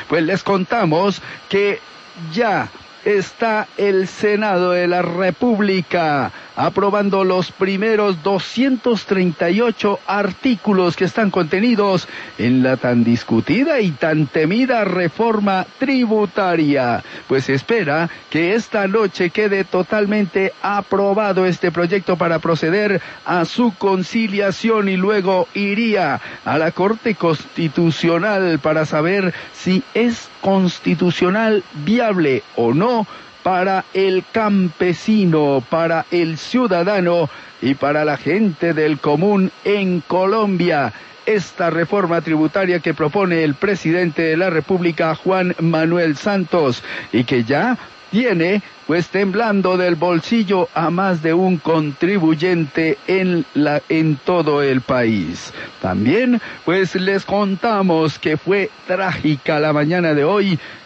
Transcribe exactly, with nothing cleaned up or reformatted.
Pues les contamos que ya está el Senado de la República aprobando los primeros doscientos treinta y ocho artículos que están contenidos en la tan discutida y tan temida reforma tributaria. Pues se espera que esta noche quede totalmente aprobado este proyecto para proceder a su conciliación y luego iría a la Corte Constitucional para saber si es constitucional viable o no para el campesino, para el ciudadano y para la gente del común en Colombia. Esta reforma tributaria que propone el presidente de la República, Juan Manuel Santos, y que ya tiene pues temblando del bolsillo a más de un contribuyente en la en todo el país. También pues les contamos que fue trágica la mañana de hoy